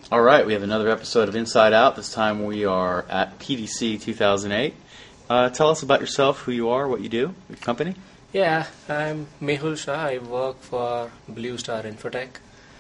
All right, we have another episode of Inside Out. This time we are at PDC 2008. Tell us about yourself, who you are, what you do, your company. Yeah, I'm Mehul Shah. I work for Blue Star Infotech.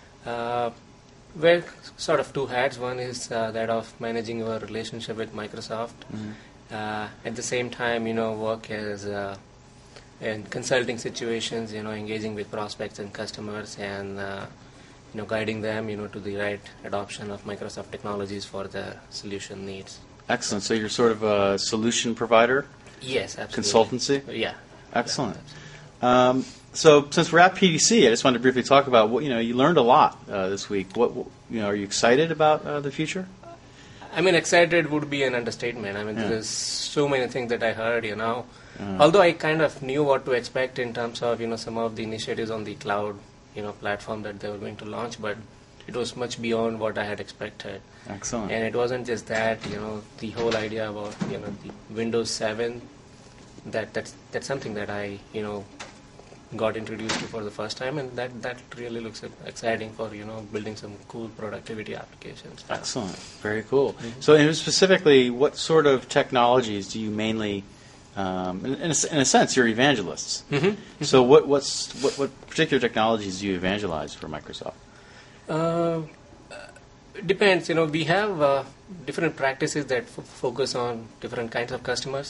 Wear sort of two hats. One is that of managing our relationship with Microsoft. At the same time, work as in consulting situations, engaging with prospects and customers and guiding them, to the right adoption of Microsoft technologies for their solution needs. Excellent. So you're sort of a solution provider? Yes, absolutely. Consultancy? Yeah. Excellent. So since we're at PDC, I just wanted to briefly talk about what you learned a lot this week. What are you excited about the future? I mean, excited would be an understatement. I mean, there's so many things that I heard. Although I kind of knew what to expect in terms of some of the initiatives on the cloud platform that they were going to launch, but it was much beyond what I had expected. Excellent. And it wasn't just that. The whole idea about the Windows 7. That's something that I got introduced to for the first time, and that really looks exciting for building some cool productivity applications. Excellent, very cool. Mm-hmm. So, specifically, what sort of technologies do you mainly? In a sense, you're evangelists. Mm-hmm. So, what particular technologies do you evangelize for Microsoft? Depends. We have different practices that focus on different kinds of customers.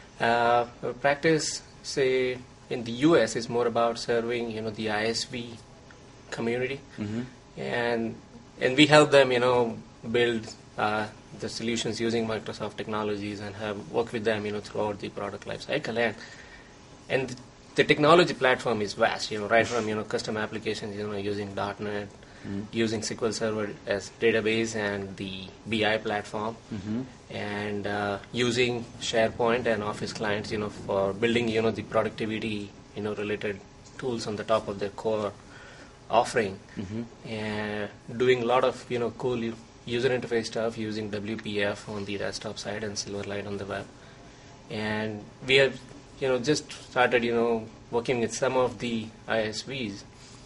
Practice, say, in the U.S. is more about serving, the ISV community, and we help them, build the solutions using Microsoft technologies and work with them, throughout the product life cycle. And the technology platform is vast, right from custom applications, using .NET, using SQL Server as database and the BI platform, and using SharePoint and Office clients, for building, the productivity, related tools on the top of their core offering, and doing a lot of, cool user interface stuff using WPF on the desktop side and Silverlight on the web. And we have, just started, working with some of the ISVs,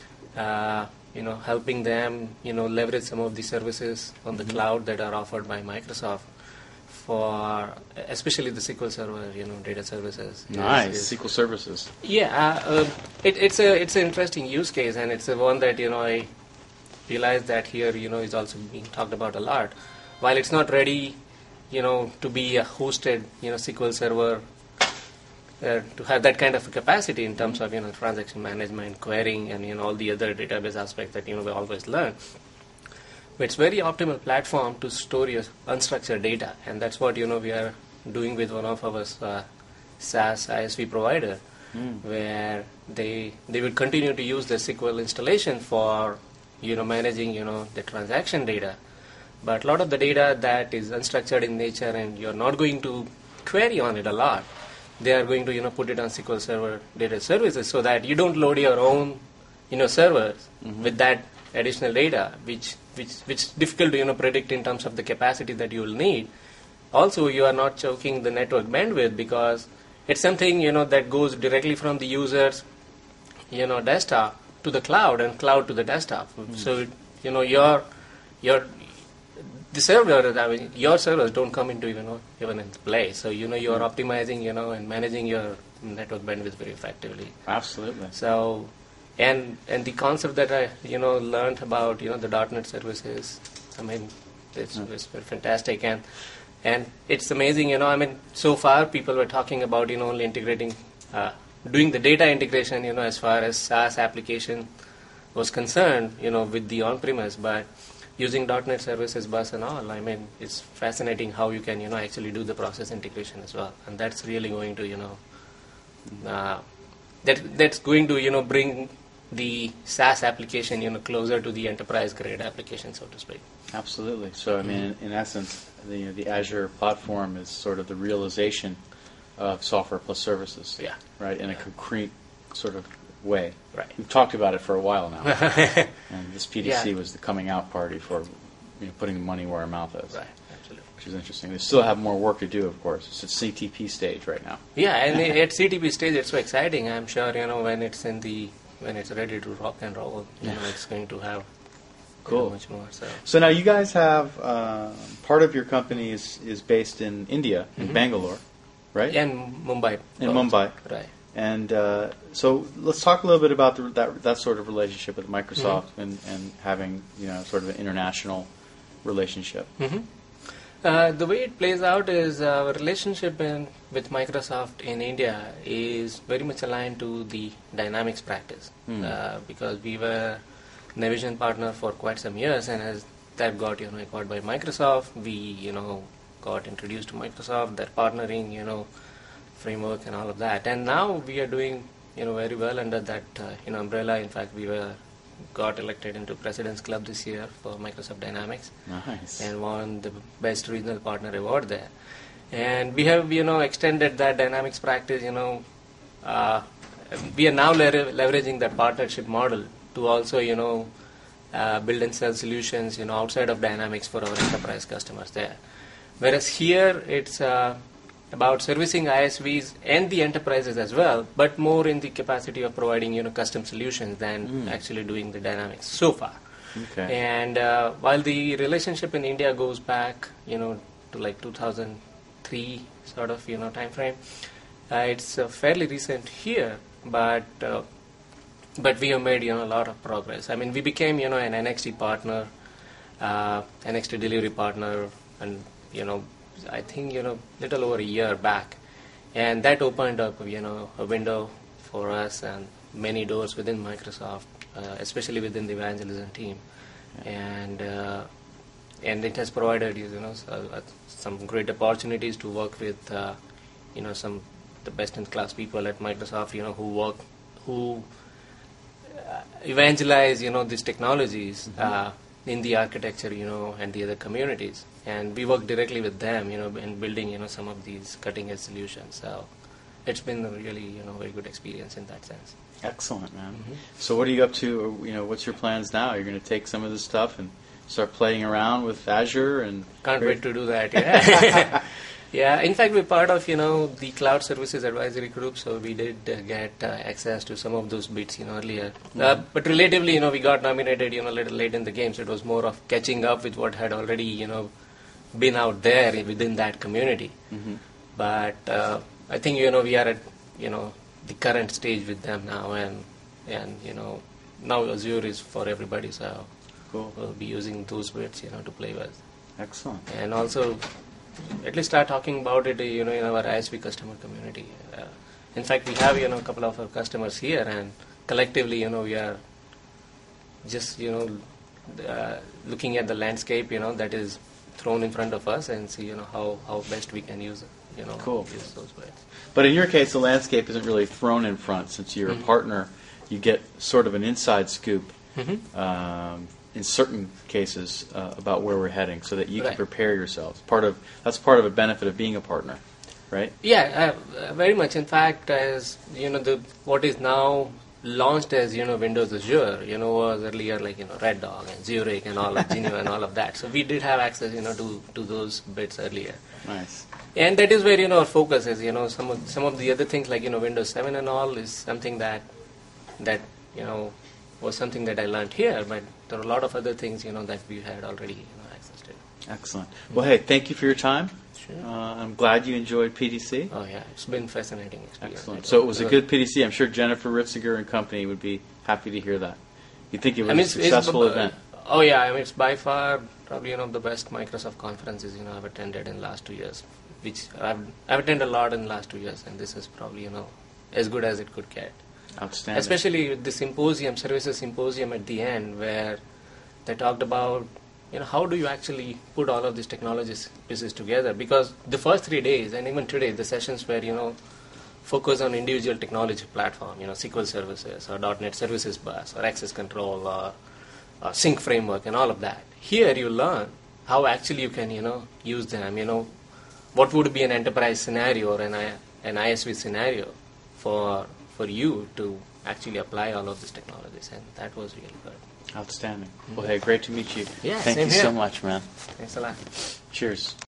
helping them, leverage some of the services on the cloud that are offered by Microsoft for especially the SQL Server, data services. Nice, SQL services. Yeah, it's an interesting use case, and it's one that, I realized that here, is also being talked about a lot. While it's not ready, to be a hosted, SQL Server, to have that kind of a capacity in terms of transaction management, querying, and all the other database aspects that we always learn. But it's very optimal platform to store your unstructured data, and that's what we are doing with one of our SaaS ISV provider, where they will continue to use the SQL installation for managing the transaction data. But a lot of the data that is unstructured in nature and you're not going to query on it a lot, they are going to put it on SQL Server data services so that you don't load your own servers with that additional data, which is difficult to predict in terms of the capacity that you will need. Also, you are not choking the network bandwidth because it's something that goes directly from the user's desktop to the cloud and cloud to the desktop. So your servers don't come into even in play. So you are optimizing and managing your network bandwidth very effectively. Absolutely. So and the concept that I learned about the .NET services, I mean it's very fantastic, and it's amazing. So far people were talking about only integrating, doing the data integration as far as SaaS application was concerned with the on-premise, but using .NET services bus and all, it's fascinating how you can actually do the process integration as well, and that's really going to that's going to bring the SaaS application closer to the enterprise grade application, so to speak. Absolutely. So in essence, the Azure platform is sort of the realization of software plus services. Yeah. Right, in a concrete sort of way. Right. We've talked about it for a while now, and this PDC was the coming out party for putting the money where our mouth is. Right. Absolutely. Which is interesting. They still have more work to do, of course. It's at CTP stage right now. Yeah, and at CTP stage, it's so exciting. I'm sure when it's ready to rock and roll, it's going to have Cool. much more. So now you guys have part of your company is based in India, in Bangalore, right? Yeah, in Mumbai. In Mumbai. Right. And so let's talk a little bit about that sort of relationship with Microsoft and having sort of an international relationship. The way it plays out is our relationship with Microsoft in India is very much aligned to the Dynamics practice because we were Navision partner for quite some years, and as that got acquired by Microsoft, we got introduced to Microsoft, their partnering framework and all of that, and now we are doing very well under that umbrella. In fact, we got elected into President's Club this year for Microsoft Dynamics. Nice. And won the best regional partner award there. And we have extended that Dynamics practice. We are now leveraging that partnership model to also build and sell solutions outside of Dynamics for our enterprise customers there. Whereas here it's about servicing ISVs and the enterprises as well, but more in the capacity of providing custom solutions than actually doing the Dynamics so far. Okay. And while the relationship in India goes back to like 2003 sort of time frame, it's fairly recent here, but we have made a lot of progress. I mean, we became an NXT partner, NXT delivery partner, and I think little over a year back, and that opened up a window for us and many doors within Microsoft, especially within the evangelism team, and it has provided some great opportunities to work with some the best in class people at Microsoft who evangelize these technologies in the architecture and the other communities, and we work directly with them in building some of these cutting edge solutions. So it's been a really very good experience in that sense. Excellent, man. So what are you up to? What's your plans now? You're going to take some of this stuff and start playing around with Azure and can't wait to do that. Yeah. Yeah, in fact, we're part of the Cloud Services Advisory Group, so we did get access to some of those bits earlier. But relatively, we got nominated a little late in the game, so it was more of catching up with what had already been out there within that community. But I think we are at the current stage with them now, and now Azure is for everybody, so cool. We'll be using those bits to play with. Excellent. And also at least start talking about it in our ISV customer community. In fact, we have a couple of our customers here, and collectively we are just looking at the landscape that is thrown in front of us and see how best we can use cool. use those bits. But in your case, the landscape isn't really thrown in front. Since you're a partner, you get sort of an inside scoop in certain cases about where we're heading, so that you can prepare yourselves. That's part of a benefit of being a partner, right? Yeah, very much. In fact, as what is now launched as Windows Azure, was earlier like Red Dog and Zurich and all of Geneva and all of that. So we did have access to those bits earlier. Nice. And that is where our focus is. Some of the other things like Windows 7 and all is something that was something that I learned here, but there are a lot of other things that we had already access to. Excellent. Well, hey, thank you for your time. Sure. I'm glad you enjoyed PDC. Oh yeah, it's been fascinating experience. Excellent. So it was a good PDC. I'm sure Jennifer Ritziger and company would be happy to hear that. You think it was a successful event? Oh yeah, I mean it's by far probably one of the best Microsoft conferences I've attended in the last 2 years. Which I've attended a lot in the last 2 years, and this is probably as good as it could get. Outstanding. Especially with the symposium, services symposium at the end, where they talked about how do you actually put all of these technologies pieces together? Because the first 3 days, and even today, the sessions were focus on individual technology platform, SQL services or .NET Services Bus or Access Control or Sync Framework and all of that. Here you learn how actually you can use them. What would be an enterprise scenario or an ISV scenario for you to actually apply all of these technologies, and that was really good. Outstanding. Well, hey, great to meet you. Yeah, Thank you so much, man. Thanks a lot. Cheers.